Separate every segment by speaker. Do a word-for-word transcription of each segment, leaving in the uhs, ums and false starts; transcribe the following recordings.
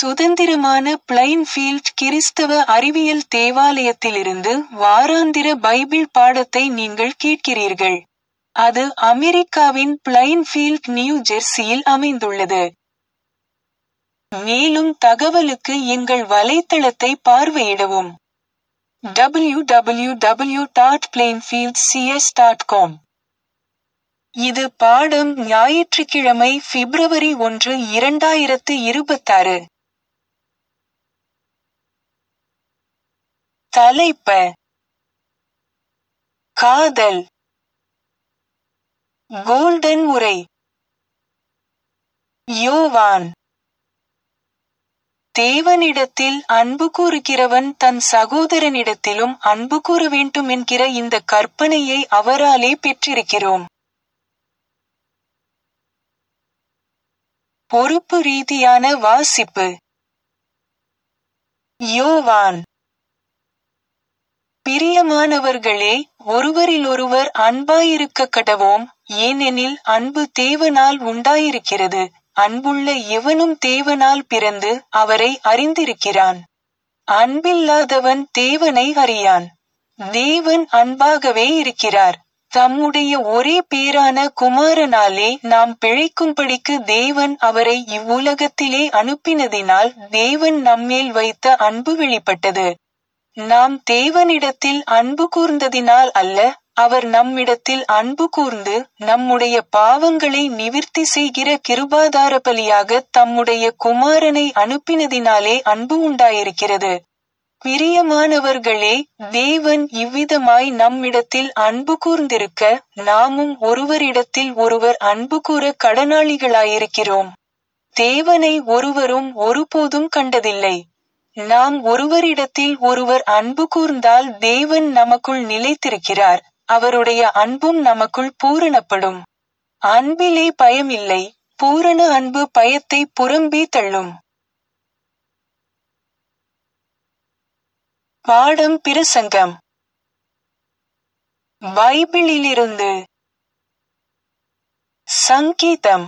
Speaker 1: சுதந்திரமான பிளைன்ஃபீல்ட் கிறிஸ்தவ அறிவியல் தேவாலயத்திலிருந்து வாராந்திர பைபிள் பாடத்தை நீங்கள் கேட்கிறீர்கள். அது அமெரிக்காவின் பிளைன்ஃபீல்ட், நியூ ஜெர்சியில் அமைந்துள்ளது. மேலும் தகவலுக்கு எங்கள் வலைத்தளத்தை பார்வையிடவும். W W W dot Plainfield C S dot com. இது பாடம் ஞாயிற்றுக்கிழமை பிப்ரவரி ஒன்று இரண்டாயிரத்து இருபத்தாறு. தலைப்ப காதல். கோல்டன் உரை. யோவான். தேவனிடத்தில் அன்பு கூறுகிறவன் தன் சகோதரனிடத்திலும் அன்பு கூற வேண்டும் என்கிற இந்த கற்பனையை அவராலே பெற்றிருக்கிறோம். பொறுப்பு ரீதியான வாசிப்பு. யோவான். பிரியமானவர்களே, ஒருவரிலொருவர் அன்பாயிருக்க கடவோம், ஏனெனில் அன்பு தேவனால் உண்டாயிருக்கிறது. அன்புள்ள எவனும் தேவனால் பிறந்து அவரை அறிந்திருக்கிறான். அன்பில்லாதவன் தேவனை அறியான். தேவன் அன்பாகவே இருக்கிறார். தம்முடைய ஒரே பேரான குமாரனாலே நாம் பிழைக்கும்படிக்கு தேவன் அவரை இவ்வுலகத்திலே அனுப்பினதினால் தேவன் நம்மேல் வைத்த அன்பு வெளிப்பட்டது. நாம் தேவனிடத்தில் அன்பு கூர்ந்ததினால் அல்ல, அவர் நம்மிடத்தில் அன்பு கூர்ந்து நம்முடைய பாவங்களை நிவிர்த்தி செய்கிற கிருபாதார பலியாக தம்முடைய குமாரனை அனுப்பினதினாலே அன்பு உண்டாயிருக்கிறது. பிரியமானவர்களே, தேவன் இவ்விதமாய் நம்மிடத்தில் அன்பு கூர்ந்திருக்க, நாமும் ஒருவரிடத்தில் ஒருவர் அன்பு கூற கடனாளிகளாயிருக்கிறோம். தேவனை ஒருவரும் ஒருபோதும் கண்டதில்லை. நாம் ஒருவரிடத்தில் ஒருவர் அன்பு கூர்ந்தால் தேவன் நமக்குள் நிலைத்திருக்கிறார், அவருடைய அன்பும் நமக்குள் பூரணப்படும். அன்பிலே பயமில்லை, பூரண அன்பு பயத்தை புறம்பே தள்ளும். பாடம் பிரசங்கம். பைபிளிலிருந்து. சங்கீதம்.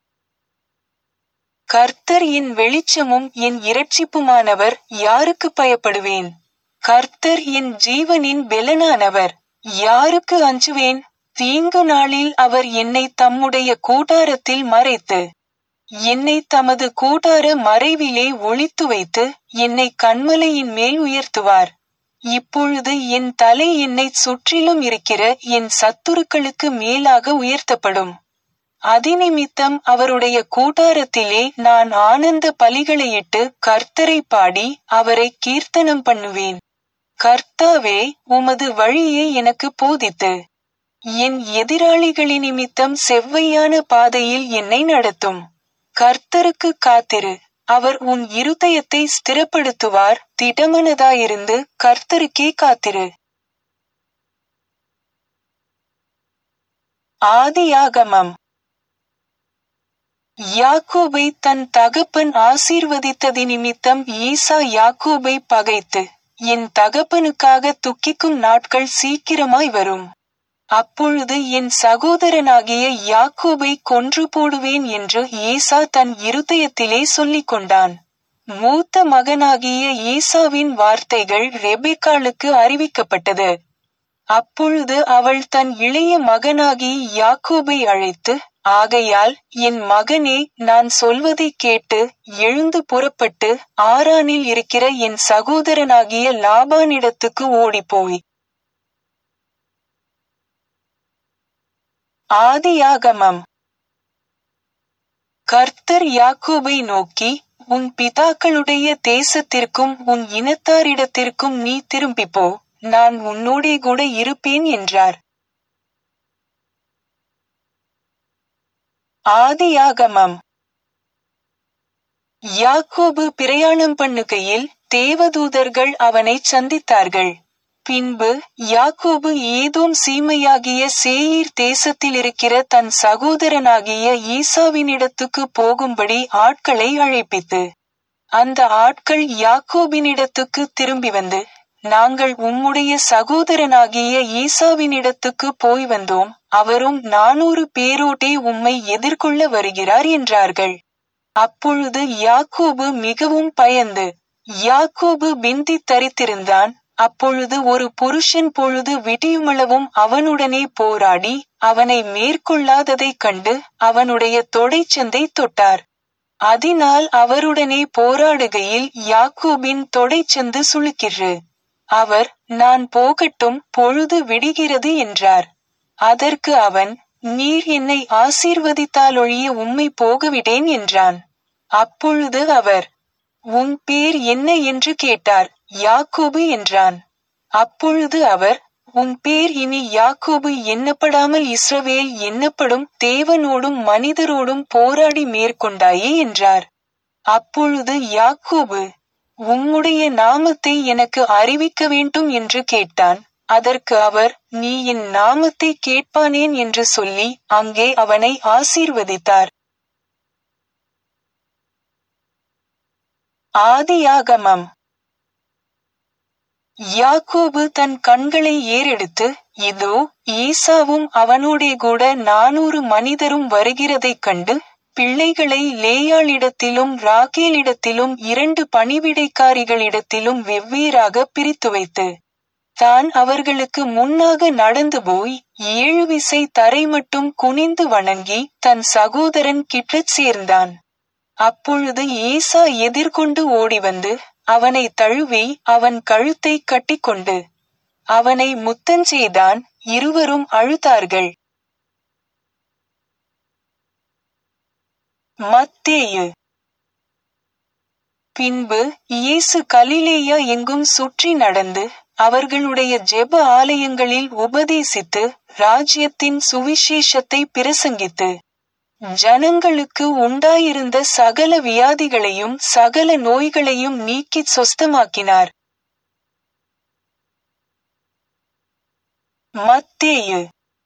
Speaker 1: கர்த்தர் என் வெளிச்சமும் என் இரட்சிப்புமானவர், யாருக்கு பயப்படுவேன்? கர்த்தர் என் ஜீவனின் பெலனானவர், யாருக்கு அஞ்சுவேன்? தீங்கு நாளில் அவர் என்னை தம்முடைய கூடாரத்தில் மறைத்து என்னை தமது கூடார மறைவிலே ஒளித்து வைத்து என்னை கன்மலையின் மேல் உயர்த்துவார். இப்பொழுது என் தலை என்னை சுற்றிலும் இருக்கிற என் சத்துருக்களுக்கு மேலாக உயர்த்தப்படும். அதிநிமித்தம் அவருடைய கூடாரத்திலே நான் ஆனந்த பலிகளையிட்டு கர்த்தரை பாடி அவரை கீர்த்தனம் பண்ணுவேன். கர்த்தாவே, உமது வழியை எனக்கு போதித்து என் எதிராளிகளின் நிமித்தம் செவ்வையான பாதையில் என்னை நடத்தும். கர்த்தருக்கு காத்திரு, அவர் உன் இருதயத்தை ஸ்திரப்படுத்துவார். திடமனதாயிருந்து கர்த்தருக்கே காத்திரு. ஆதியாகமம். யாக்கோபை தன் தகப்பன் ஆசீர்வதித்ததி நிமித்தம் ஈசா யாக்கோபை பகைத்து, என் தகப்பனுக்காக துக்கிக்கும் நாட்கள் சீக்கிரமாய் வரும். அப்பொழுது என் சகோதரனாகிய யாக்கோபை கொன்று போடுவேன் என்று ஏசா தன் இருதயத்திலே சொல்லிக் கொண்டான். மூத்த மகனாகிய ஏசாவின் வார்த்தைகள் ரெபெக்காளுக்கு அறிவிக்கப்பட்டது. அப்பொழுது அவள் தன் இளைய மகனாகிய யாக்கோபை அழைத்து, ஆகையால் என் மகனே, நான் சொல்வதை கேட்டு எழுந்து புறப்பட்டு ஆரானில் இருக்கிற என் சகோதரனாகிய லாபானிடத்துக்கு ஓடிப்போய். ஆதியாகமம். கர்த்தர் யாக்கோபை நோக்கி, உன் பிதாக்களுடைய தேசத்திற்கும் உன் இனத்தாரிடத்திற்கும் நீ திரும்பிப்போ, நான் உன்னோடே கூட இருப்பேன் என்றார். ஆதியாகமம். யாக்கோபு பிரயாணம் பண்ணுகையில் தேவதூதர்கள் அவனை சந்தித்தார்கள். பின்பு யாக்கோபு ஏதோம் சீமையாகிய சேயீர் தேசத்தில் இருக்கிற தன் சகோதரனாகிய ஈசாவினிடத்துக்கு போகும்படி ஆட்களை அழைப்பித்து, அந்த ஆட்கள் யாக்கோபினிடத்துக்கு திரும்பி வந்து, நாங்கள் உம்முடைய சகோதரனாகிய ஈசாவினிடத்துக்கு போய் வந்தோம், அவரும் நானூறு பேரோடே உம்மை எதிர்கொள்ள வருகிறார் என்றார்கள். அப்பொழுது யாக்கோபு மிகவும் பயந்து யாக்கோபு பிந்தி தரித்திருந்தான். அப்பொழுது ஒரு புருஷன் பொழுது விடியுமளவும் அவனுடனே போராடி அவனை மேற்கொள்ளாததைக் கண்டு அவனுடைய தொடைச்சந்தை தொட்டார். அதனால் அவருடனே போராடுகையில் யாக்கோபின் தொடைச்சந்து சுளுக்கிற்று. அவர், நான் போகட்டும், பொழுது விடிகிறது என்றார். அதற்கு அவன், நீர் என்னை ஆசீர்வதித்தாலொழிய உம்மை போகவிடேன் என்றான். அப்பொழுது அவர், உன் பேர் என்ன என்று கேட்டார். யாக்கோபு என்றான். அப்பொழுது அவர், உன் பேர் இனி யாக்கோபு எண்ணப்படாமல் இஸ்ரவேல் எண்ணப்படும், தேவனோடும் மனிதரோடும் போராடி மேற்கொண்டாயே என்றார். அப்பொழுது யாக்கோபு, உம்முடைய நாமத்தை எனக்கு அறிவிக்க வேண்டும் என்று கேட்டான். அதற்கு அவர், நீ என் நாமத்தை கேட்பானேன் என்று சொல்லி அங்கே அவனை ஆசீர்வதித்தார். ஆதியாகமம். யாக்கோபு தன் கண்களை ஏறெடுத்து, இதோ, ஏசாவும் அவனோடே கூட நானூறு மனிதரும் வருகிறதைக் கண்டு, பிள்ளைகளை லேயாளிடத்திலும் ராகேலிடத்திலும் இரண்டு பணிவிடைக்காரிகளிடத்திலும் வெவ்வேறாக பிரித்து வைத்து, தான் அவர்களுக்கு முன்னாக நடந்து போய் ஏழு விசை தரை மட்டும் குனிந்து வணங்கி தன் சகோதரன் கிட்டச் சேர்ந்தான். அப்பொழுது ஏசா எதிர்கொண்டு ஓடிவந்து அவனை தழுவி அவன் கழுத்தை கட்டிக்கொண்டு அவனை முத்தஞ்செய்தான். இருவரும் அழுதார்கள். மத்தேயு. பின்பு இயேசு கலிலேயா எங்கும் சுற்றி நடந்து அவர்களுடைய ஜெப ஆலயங்களில் உபதேசித்து ராஜ்யத்தின் சுவிசேஷத்தை பிரசங்கித்து ஜனங்களுக்கு உண்டாயிருந்த சகல வியாதிகளையும் சகல நோய்களையும் நீக்கிச் சொஸ்தமாக்கினார். மத்தேயு.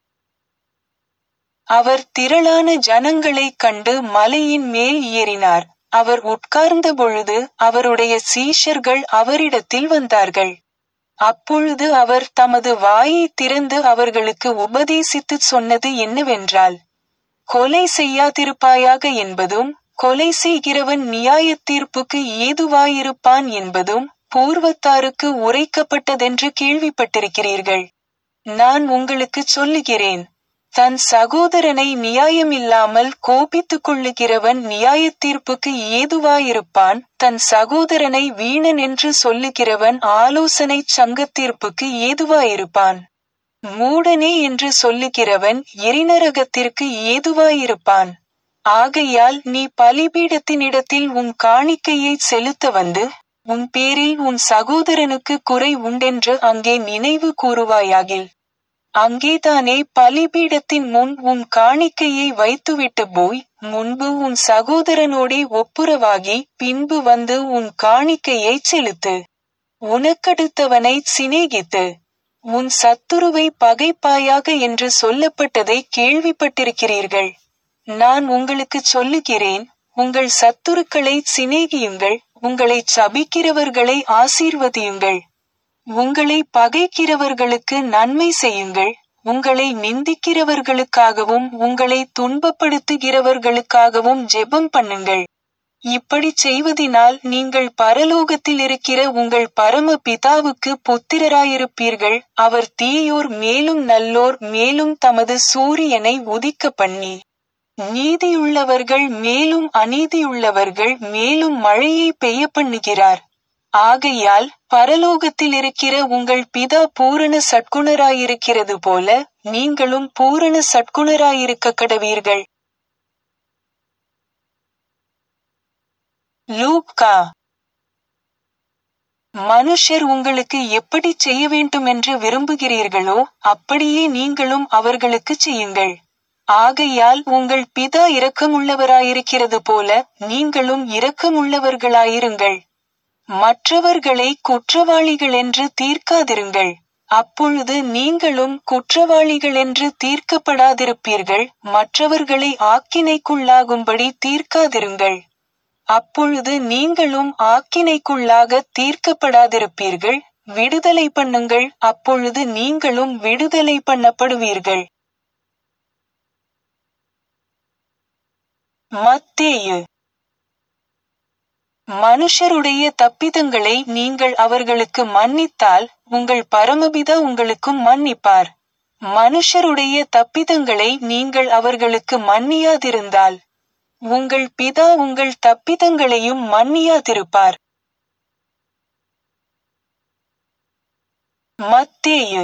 Speaker 1: அவர் திரளான ஜனங்களைக் கண்டு மலையின் மேல் ஏறினார். அவர் உட்கார்ந்த பொழுது அவருடைய சீஷர்கள் அவரிடத்தில் வந்தார்கள். அப்பொழுது அவர் தமது வாயை திறந்து அவர்களுக்கு உபதேசித்துச் சொன்னது என்னவென்றால், கொலை செய்யாதிருப்பாயாக என்பதும் கொலை செய்கிறவன் நியாயத் தீர்ப்புக்கு ஏதுவாயிருப்பான் என்பதும் பூர்வத்தாருக்கு உரைக்கப்பட்டதென்று கேள்விப்பட்டிருக்கிறீர்கள். நான் உங்களுக்குச் சொல்லுகிறேன், தன் சகோதரனை நியாயமில்லாமல் கோபித்துக் கொள்ளுகிறவன் நியாயத் தீர்ப்புக்கு ஏதுவாயிருப்பான். தன் சகோதரனை வீணன் என்று சொல்லுகிறவன் ஆலோசனைச் சங்கத்தீர்ப்புக்கு ஏதுவாயிருப்பான். மூடனே என்று சொல்லுகிறவன் எரிநரகத்திற்கு ஏதுவாயிருப்பான். ஆகையால் நீ பலிபீடத்தினிடத்தில் உன் காணிக்கையை செலுத்த வந்து உன் பேரில் உன் சகோதரனுக்கு குறை உண்டென்று அங்கே நினைவு கூறுவாயாகில். அங்கேதானே பலிபீடத்தின் முன் உன் காணிக்கையை வைத்துவிட்டு போய் முன்பு உன் சகோதரனோடே ஒப்புரவாகி பின்பு வந்து உன் காணிக்கையைச் செலுத்து. உனக்கடுத்தவனை சிநேகித்து உன் சத்துருவை பகைப்பாயாக என்று சொல்லப்பட்டதை கேள்விப்பட்டிருக்கிறீர்கள். நான் உங்களுக்குச் சொல்லுகிறேன், உங்கள் சத்துருக்களை சிநேகியுங்கள், உங்களைச் சபிக்கிறவர்களை ஆசீர்வதியுங்கள், உங்களை பகைக்கிறவர்களுக்கு நன்மை செய்யுங்கள், உங்களை நிந்திக்கிறவர்களுக்காகவும் உங்களை துன்பப்படுத்துகிறவர்களுக்காகவும் ஜெபம் பண்ணுங்கள். இப்படிச் செய்வதினால் நீங்கள் பரலோகத்தில் இருக்கிற உங்கள் பரம பிதாவுக்கு புத்திரராயிருப்பீர்கள். அவர் தீயோர் மேலும் நல்லோர் மேலும் தமது சூரியனை உதிக்க பண்ணி நீதியுள்ளவர்கள் மேலும் அநீதியுள்ளவர்கள் மேலும் மழையை பெய்ய பண்ணுகிறார். ஆகையால் பரலோகத்தில் இருக்கிற உங்கள் பிதா பூரண சட்குணராயிருக்கிறது போல நீங்களும் பூரண சட்குணராயிருக்க கடவீர்கள். லூக்கா. மனுஷர் உங்களுக்கு எப்படி செய்ய வேண்டுமென்று விரும்புகிறீர்களோ அப்படியே நீங்களும் அவர்களுக்கு செய்யுங்கள். ஆகையால் உங்கள் பிதா இரக்கமுள்ளவராயிருக்கிறது போல நீங்களும் இரக்கமுள்ளவர்களாயிருங்கள். மற்றவர்களை குற்றவாளிகளென்று தீர்க்காதிருங்கள், அப்பொழுது நீங்களும் குற்றவாளிகளென்று தீர்க்கப்படாதிருப்பீர்கள். மற்றவர்களை ஆக்கினைக்குள்ளாகும்படி தீர்க்காதிருங்கள், அப்பொழுது நீங்களும் ஆக்கினைக்குள்ளாக தீர்க்கப்படாதிருப்பீர்கள். விடுதலை பண்ணுங்கள், அப்பொழுது நீங்களும் விடுதலை பண்ணப்படுவீர்கள். மத்தேயு. மனுஷருடைய தப்பிதங்களை நீங்கள் அவர்களுக்கு மன்னித்தால் உங்கள் பரமபிதா உங்களுக்கும் மன்னிப்பார். மனுஷருடைய தப்பிதங்களை நீங்கள் அவர்களுக்கு மன்னியாதிருந்தால் உங்கள் பிதா உங்கள் தப்பிதங்களையும் மன்னியாதிருப்பார். மத்தேயு.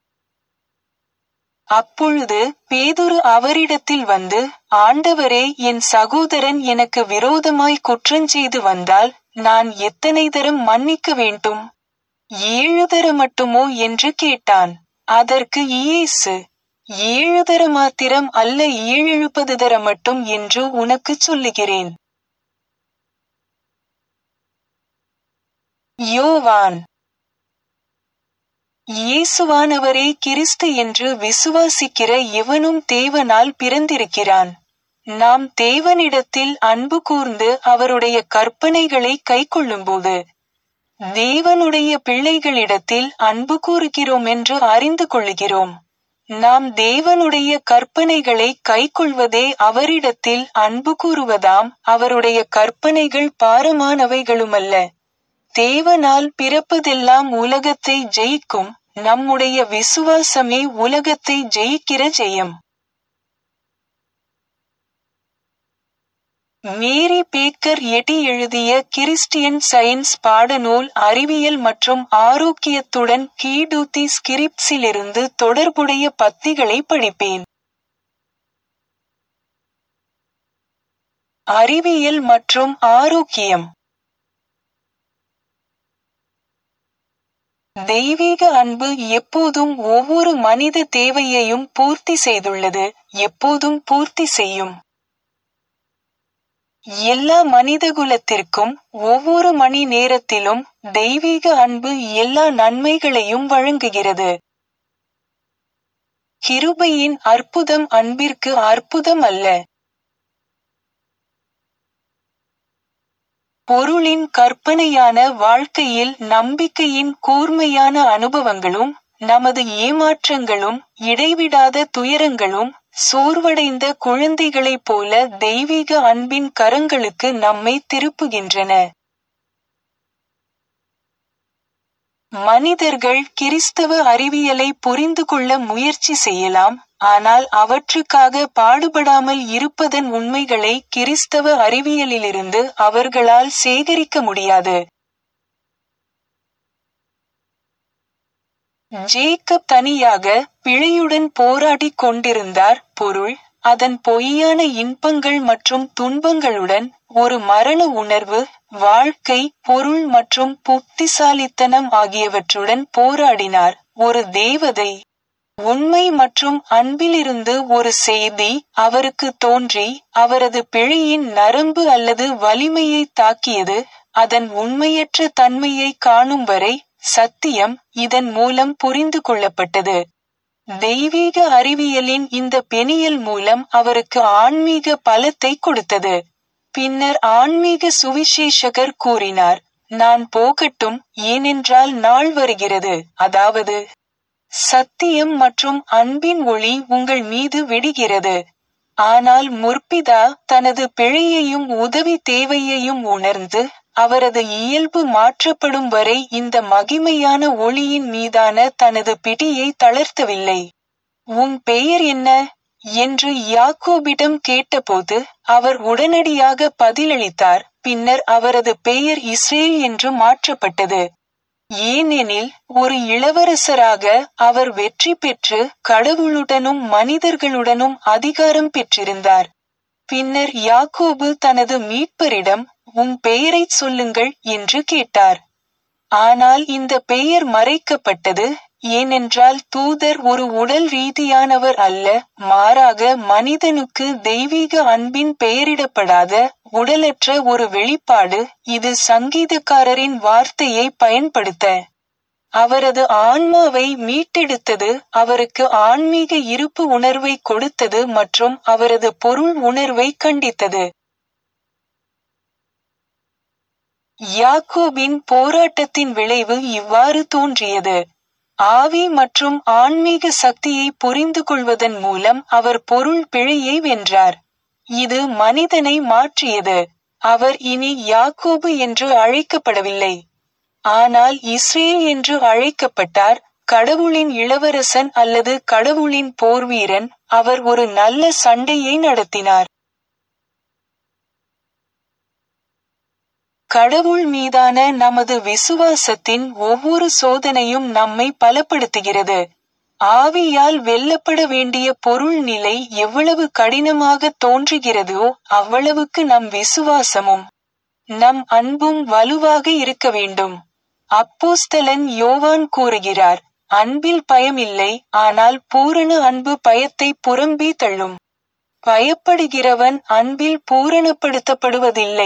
Speaker 1: அப்பொழுது பேதுரு அவரிடத்தில் வந்து, ஆண்டவரே, என் சகோதரன் எனக்கு விரோதமாய் குற்றஞ்செய்து வந்தால் நான் எத்தனை தரம் மன்னிக்க வேண்டும்? ஏழு தர மட்டுமோ என்று கேட்டான். அதற்கு இயேசு, ஏழு தர மாத்திரம் அல்ல, ஏழெழுபது தர மட்டும் என்று உனக்குச் சொல்லுகிறேன். யோவான். இயேசுவானவரே கிறிஸ்து என்று விசுவாசிக்கிற எவனும் தேவனால் பிறந்திருக்கிறான். நாம் தேவனிடத்தில் அன்பு கூர்ந்து அவருடைய கற்பனைகளை கைக்கொள்ளும்போது தேவனுடைய பிள்ளைகளிடத்தில் அன்பு கூறுகிறோம் என்று அறிந்து கொள்ளுகிறோம். நாம் தேவனுடைய கற்பனைகளை கைக்கொள்வதே அவரிடத்தில் அன்பு கூறுவதாம். அவருடைய கற்பனைகள் பாரமானவைகளுமல்ல. தேவனால் பிறப்பதெல்லாம் உலகத்தை ஜெயிக்கும். நம்முடைய விசுவாசமே உலகத்தை ஜெயிக்கிற ஜெயம். மேரி பேக்கர் எட்டி எழுதிய கிறிஸ்டியன் சயின்ஸ் பாடநூல் அறிவியல் மற்றும் ஆரோக்கியத்துடன் கீடூத்தி ஸ்கிரிப்ட்ஸிலிருந்து தொடர்புடைய பத்திகளை படிப்பேன். அறிவியல் மற்றும் ஆரோக்கியம். தெய்வீக அன்பு எப்போதும் ஒவ்வொரு மனித தேவையையும் பூர்த்தி செய்துள்ளது, எப்போதும் பூர்த்தி செய்யும். எல்லா மனிதகுலத்திற்கும் ஒவ்வொரு மணி நேரத்திலும் தெய்வீக அன்பு எல்லா நன்மைகளையும் வழங்குகிறது. கிருபையின் அற்புதம் அன்பிற்கு அற்புதம் அல்ல. பொருளின் கற்பனையான வாழ்க்கையில் நம்பிக்கையின் கூர்மையான அனுபவங்களும் நமது ஏமாற்றங்களும் இடைவிடாத துயரங்களும் சோர்வடைந்த குழந்தைகளைப் போல தெய்வீக அன்பின் கரங்களுக்கு நம்மை திருப்புகின்றன. மனிதர்கள் கிறிஸ்தவ அறிவியலை புரிந்து கொள்ள முயற்சி செய்யலாம், ஆனால் அவற்றுக்காக பாடுபடாமல் இருப்பதன் உண்மைகளை கிறிஸ்தவ அறிவியலிலிருந்து அவர்களால் சேகரிக்க முடியாது. ஜேக்கப் தனியாக பிழையுடன் போராடிக் கொண்டிருந்தார். பொருள், அதன் பொய்யான இன்பங்கள் மற்றும் துன்பங்களுடன் ஒரு மரண உணர்வு, வாழ்க்கை, பொருள் மற்றும் புத்திசாலித்தனம் ஆகியவற்றுடன் போராடினார். ஒரு தேவதை, உண்மை மற்றும் அன்பிலிருந்து ஒரு செய்தி அவருக்கு தோன்றி அவரது பிழையின் நரம்பு அல்லது வலிமையை தாக்கியது. அதன் உண்மையற்ற தன்மையை காணும் வரை சத்தியம் இதன் மூலம் புரிந்து கொள்ளப்பட்டது. தெய்வீக அறிவியலின் இந்த பெணியல் மூலம் அவருக்கு ஆன்மீக பலத்தை கொடுத்தது. பின்னர் ஆன்மீக சுவிசேஷகர் கூறினார், நான் போகட்டும், ஏனென்றால் நாள் வருகிறது, அதாவது சத்தியம் மற்றும் அன்பின் ஒளி உங்கள் மீது விடுகிறது. ஆனால் முற்பிதா தனது பிழையையும் உதவி தேவையையும் உணர்ந்து அவரது இயல்பு மாற்றப்படும் வரை இந்த மகிமையான ஒளியின் மீதான தனது பிடியை தளர்த்தவில்லை. உன் பெயர் என்ன என்று யாக்கோபிடம் கேட்டபோது அவர் உடனடியாக பதிலளித்தார். பின்னர் அவரது பெயர் இஸ்ரேல் என்று மாற்றப்பட்டது. ஏனெனில் ஒரு இளவரசராக அவர் வெற்றி பெற்று கடவுளுடனும் மனிதர்களுடனும் அதிகாரம் பெற்றிருந்தார். பின்னர் யாக்கோபு தனது மீட்பரிடம், உன் பெயரைச் சொல்லுங்கள் என்று கேட்டார். ஆனால் இந்த பெயர் மறைக்கப்பட்டது, ஏனென்றால் தூதர் ஒரு உடல் ரீதியானவர் அல்ல, மாறாக மனிதனுக்கு தெய்வீக அன்பின் பெயரிடப்படாத உடலற்ற ஒரு வெளிப்பாடு. இது சங்கீதக்காரரின் வார்த்தையை பயன்படுத்த அவரது ஆன்மாவை மீட்டெடுத்தது, அவருக்கு ஆன்மீக இருப்பு உணர்வை கொடுத்தது மற்றும் அவரது பொருள் உணர்வை கண்டித்தது. யாக்கோபின் போராட்டத்தின் விளைவு இவ்வாறு தோன்றியது. ஆவி மற்றும் ஆன்மீக சக்தியை புரிந்து கொள்வதன் மூலம் அவர் பொருள் பிழையை வென்றார். இது மனிதனை மாற்றியது. அவர் இனி யாக்கோபு என்று அழைக்கப்படவில்லை. ஆனால் இஸ்ரேல் என்று அழைக்கப்பட்டார். கடவுளின் இளவரசன் அல்லது கடவுளின் போர்வீரன். அவர் ஒரு நல்ல சண்டையை நடத்தினார். கடவுள் மீதான நமது விசுவாசத்தின் ஒவ்வொரு சோதனையும் நம்மை பலப்படுத்துகிறது. ஆவியால் வெல்லப்பட வேண்டிய பொருள் நிலை எவ்வளவு கடினமாக தோன்றுகிறதோ அவ்வளவுக்கு நம் விசுவாசமும் நம் அன்பும் வலுவாக இருக்க வேண்டும். அப்போஸ்தலன் யோவான் கூறுகிறார், அன்பில் பயமில்லை, ஆனால் பூரண அன்பு பயத்தை புறம்பே தள்ளும். பயப்படுகிறவன் அன்பில் பூரணப்படுத்தப்படுவதில்லை.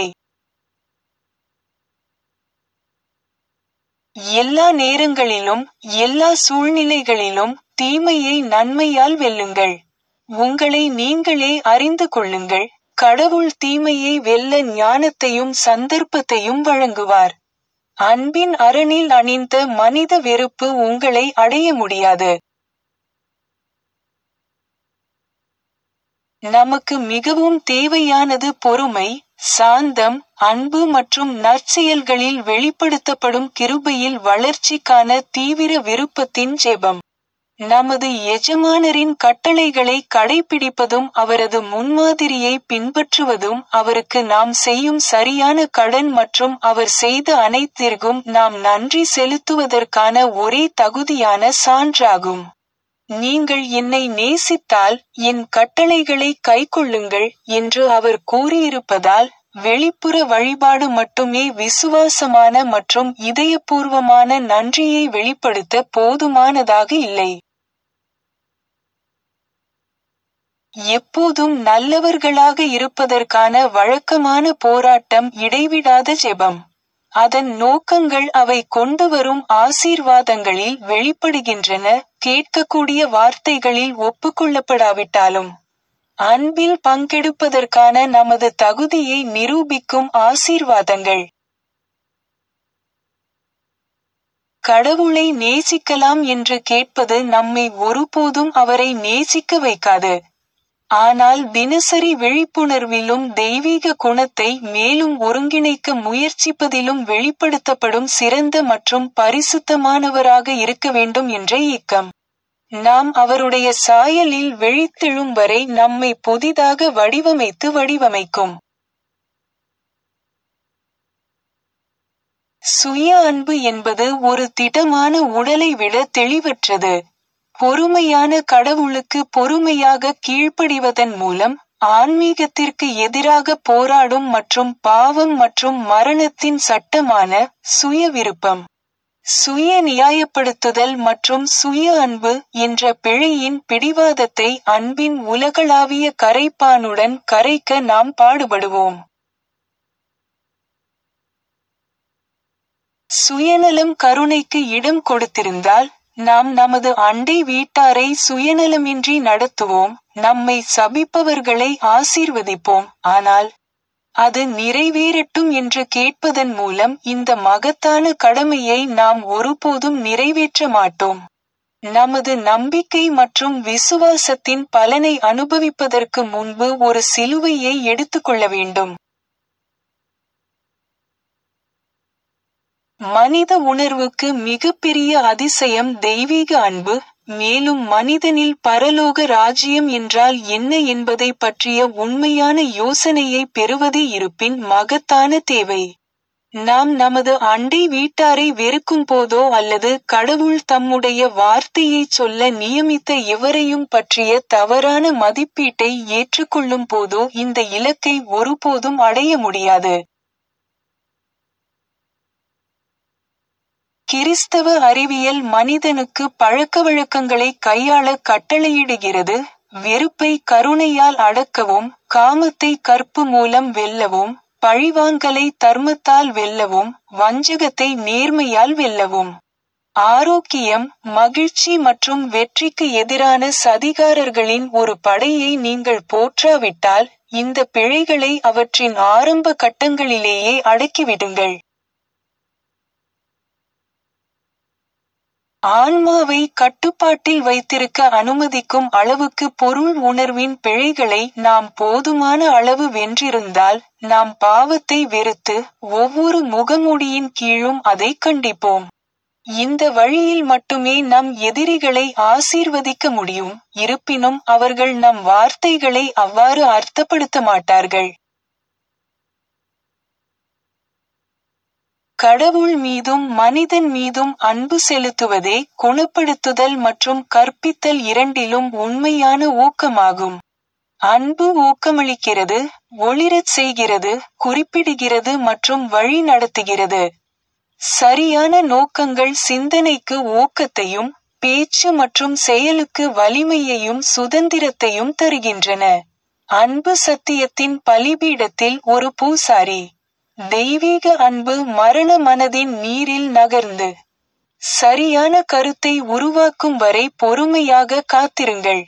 Speaker 1: எல்லா நேரங்களிலும் எல்லா சூழ்நிலைகளிலும் தீமையை நன்மையால் வெல்லுங்கள். உங்களை நீங்களே அறிந்து கொள்ளுங்கள். கடவுள் தீமையை வெல்ல ஞானத்தையும் சந்தர்ப்பத்தையும் வழங்குவார். அன்பின் அரணில் அணிந்த மனித வெறுப்பு உங்களை அடைய முடியாது. நமக்கு மிகவும் தேவையானது பொறுமை, சாந்தம், அன்பு மற்றும் நற்செயல்களில் வெளிப்படுத்தப்படும் கிருபையில் வளர்ச்சிக்கான தீவிர விருப்பத்தின் ஜெபம். நமது எஜமானரின் கட்டளைகளை கடைப்பிடிப்பதும் அவரது முன்மாதிரியை பின்பற்றுவதும் அவருக்கு நாம் செய்யும் சரியான கடன் மற்றும் அவர் செய்த அனைத்திற்கும் நாம் நன்றி செலுத்துவதற்கான ஒரே தகுதியான சான்றாகும். நீங்கள் என்னை நேசித்தால் என் கட்டளைகளை கைக்கொள்ளுங்கள் என்று அவர் கூறியிருப்பதால் வெளிப்புற வழிபாடு மட்டுமே விசுவாசமான மற்றும் இதயபூர்வமான நன்றியை வெளிப்படுத்த போதுமானதாக இல்லை. எப்போதும் நல்லவர்களாக இருப்பதற்கான வழக்கமான போராட்டம் இடைவிடாத ஜெபம். அதன் நோக்கங்கள் அவை கொண்டு வரும் ஆசீர்வாதங்களில் வெளிப்படுகின்றன, கேட்கக்கூடிய வார்த்தைகளில் ஒப்புக்கொள்ளப்படாவிட்டாலும். அன்பில் பங்கெடுப்பதற்கான நமது தகுதியை நிரூபிக்கும் ஆசீர்வாதங்கள். கடவுளை நேசிக்கலாம் என்று கேட்பது நம்மை ஒருபோதும் அவரை நேசிக்க வைக்காது. ஆனால் தினசரி விழிப்புணர்விலும் தெய்வீக குணத்தை மேலும் ஒருங்கிணைக்க முயற்சிப்பதிலும் வெளிப்படுத்தப்படும் சிறந்த மற்றும் பரிசுத்தமானவராக இருக்க வேண்டும் என்ற ஏக்கம். நாம் அவருடைய சாயலில் விழித்தெழும் வரை நம்மை புதிதாக வடிவமைத்து வடிவமைக்கும். சுய அன்பு என்பது ஒரு திடமான உடலை விட தெளிவற்றது. பொறுமையான கடவுளுக்கு பொறுமையாக கீழ்ப்படிவதன் மூலம் ஆன்மீகத்திற்கு எதிராக போராடும் மற்றும் பாவம் மற்றும் மரணத்தின் சட்டமான சுய விருப்பம், சுய நியாயப்படுத்துதல் மற்றும் சுய அன்பு என்ற பிழையின் பிடிவாதத்தை அன்பின் உலகளாவிய கரைப்பானுடன் கரைக்க நாம் பாடுபடுவோம். சுயநலம் கருணைக்கு இடம் கொடுத்திருந்தால் நாம் நமது அண்டை வீட்டாரை சுயநலமின்றி நடத்துவோம், நம்மை சபிப்பவர்களை ஆசீர்வதிப்போம். ஆனால் அது நிறைவேறட்டும் என்று கேட்பதன் மூலம் இந்த மகத்தான கடமையை நாம் ஒருபோதும் நிறைவேற்ற மாட்டோம். நமது நம்பிக்கை மற்றும் விசுவாசத்தின் பலனை அனுபவிப்பதற்கு முன்பு ஒரு சிலுவையை எடுத்துக்கொள்ள வேண்டும். மனித உணர்வுக்கு மிகப்பெரிய அதிசயம் தெய்வீக அன்பு, மேலும் மனிதனில் பரலோக ராஜ்யம் என்றால் என்ன என்பதை பற்றிய உண்மையான யோசனையை பெறுவதே இருப்பின் மகத்தான தேவை. நாம் நமது அண்டை வீட்டாரை வெறுக்கும் போதோ அல்லது கடவுள் தம்முடைய வார்த்தையை சொல்ல நியமித்த எவரையும் பற்றிய தவறான மதிப்பீட்டை ஏற்றுக்கொள்ளும் போதோ இந்த இலக்கை ஒருபோதும் அடைய முடியாது. கிறிஸ்தவ அறிவியல் மனிதனுக்கு பழக்கவழக்கங்களை கையாள கட்டளையிடுகிறது, வெறுப்பை கருணையால் அடக்கவும், காமத்தை கற்பு மூலம் வெல்லவும், பழிவாங்கலை தர்மத்தால் வெல்லவும், வஞ்சகத்தை நேர்மையால் வெல்லவும். ஆரோக்கியம், மகிழ்ச்சி மற்றும் வெற்றிக்கு எதிரான சதிகாரர்களின் ஒரு படையை நீங்கள் போற்றாவிட்டால் இந்த பிழைகளை அவற்றின் ஆரம்ப கட்டங்களிலேயே அடக்கிவிடுங்கள். ஆன்மாவை கட்டுப்பாட்டில் வைத்திருக்க அனுமதிக்கும் அளவுக்கு பொருள் உணர்வின் பிழைகளை நாம் போதுமான அளவு வென்றிருந்தால், நாம் பாவத்தை வெறுத்து, ஒவ்வொரு முகமூடியின் கீழும் அதை கண்டிப்போம். இந்த வழியில் மட்டுமே நம் எதிரிகளை ஆசீர்வதிக்க முடியும். இருப்பினும் அவர்கள் நம் வார்த்தைகளை அவ்வாறு அர்த்தப்படுத்த மாட்டார்கள். கடவுள் மீதும் மனிதன் மீதும் அன்பு செலுத்துவதே குணப்படுத்துதல் மற்றும் கற்பித்தல் இரண்டிலும் உண்மையான ஊக்கமாகும். அன்பு ஊக்கமளிக்கிறது, ஒளிரச் செய்கிறது, குறிப்பிடுகிறது மற்றும் வழி நடத்துகிறது. சரியான நோக்கங்கள் சிந்தனைக்கு ஊக்கத்தையும், பேச்சு மற்றும் செயலுக்கு வலிமையையும் சுதந்திரத்தையும் தருகின்றன. அன்பு சத்தியத்தின் பலிபீடத்தில் ஒரு பூசாரி. தெய்வீக அன்பு மரண மனதின் நீரில் நகர்ந்து சரியான கருத்தை உருவாக்கும் வரை பொறுமையாக காத்திருங்கள்.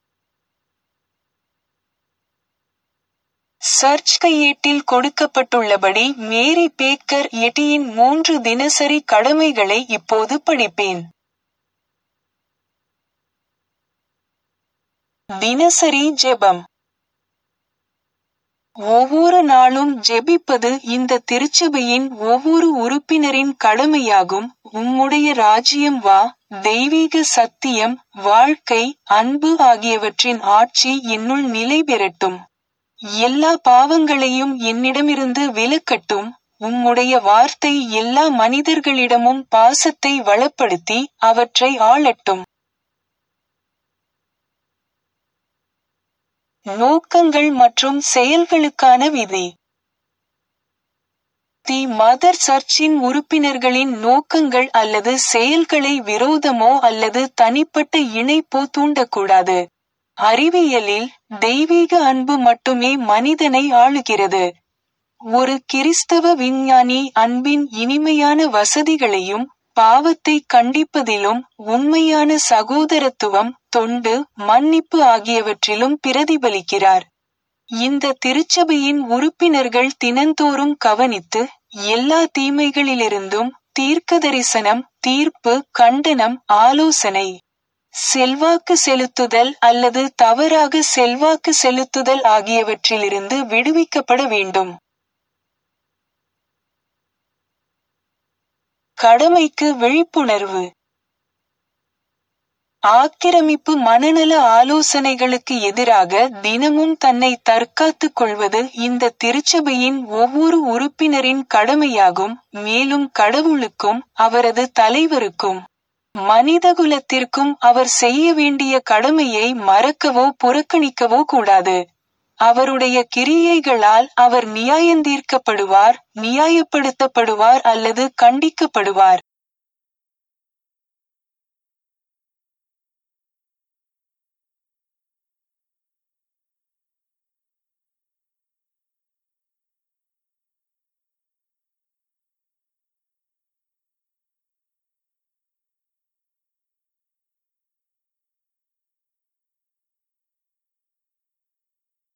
Speaker 1: சர்ச் கையேட்டில் கொடுக்கப்பட்டுள்ளபடி மேரி பேக்கர் எட்டியின் மூன்று தினசரி கடமைகளை இப்போது படிப்பேன். தினசரி ஜெபம். ஒவ்வொரு நாளும் ஜெபிப்பது இந்த திருச்சபையின் ஒவ்வொரு உறுப்பினரின் கடமையாகும். உம்முடைய ராஜ்யம் வா, தெய்வீக சத்தியம், வாழ்க்கை, அன்பு ஆகியவற்றின் ஆட்சி என்னுள் நிலை பெறட்டும். எல்லா பாவங்களையும் என்னிடமிருந்து விலக்கட்டும். உம்முடைய வார்த்தை எல்லா மனிதர்களிடமும் பாசத்தை வளப்படுத்தி அவற்றை ஆளட்டும். நோக்கங்கள் மற்றும் செயல்களுக்கான விதி. தி மதர் சர்ச்சின் உறுப்பினர்களின் நோக்கங்கள் அல்லது செயல்களை விரோதமோ அல்லது தனிப்பட்ட இணைப்போ தூண்டக்கூடாது. அறிவியலில், தெய்வீக அன்பு மட்டுமே மனிதனை ஆளுகிறது. ஒரு கிறிஸ்தவ விஞ்ஞானி அன்பின் இனிமையான வசதிகளையும், பாவத்தை கண்டிப்பதிலும், உண்மையான சகோதரத்துவம், தொண்டு, மன்னிப்பு ஆகியவற்றிலும் பிரதிபலிக்கிறார். இந்த திருச்சபையின் உறுப்பினர்கள் தினந்தோறும் கவனித்து, எல்லா தீமைகளிலிருந்தும் தீர்க்கதரிசனம், தீர்ப்பு, கண்டனம், ஆலோசனை, செல்வாக்கு செலுத்துதல் அல்லது தவறாக செல்வாக்கு செலுத்துதல் ஆகியவற்றிலிருந்து விடுவிக்கப்பட வேண்டும். கடமைக்கு விழிப்புணர்வு. ஆக்கிரமிப்பு மனநல ஆலோசனைகளுக்கு எதிராக தினமும் தன்னை தற்காத்துக் கொள்வது இந்த திருச்சபையின் ஒவ்வொரு உறுப்பினரின் கடமையாகும். மேலும் கடவுளுக்கும், அவரது தலைவருக்கும், மனிதகுலத்திற்கும் அவர் செய்ய வேண்டிய கடமையை மறக்கவோ புறக்கணிக்கவோ கூடாது. அவருடைய கிரியைகளால் அவர் நியாயந்தீர்க்கப்படுவார், நியாயப்படுத்தப்படுவார் அல்லது கண்டிக்கப்படுவார்.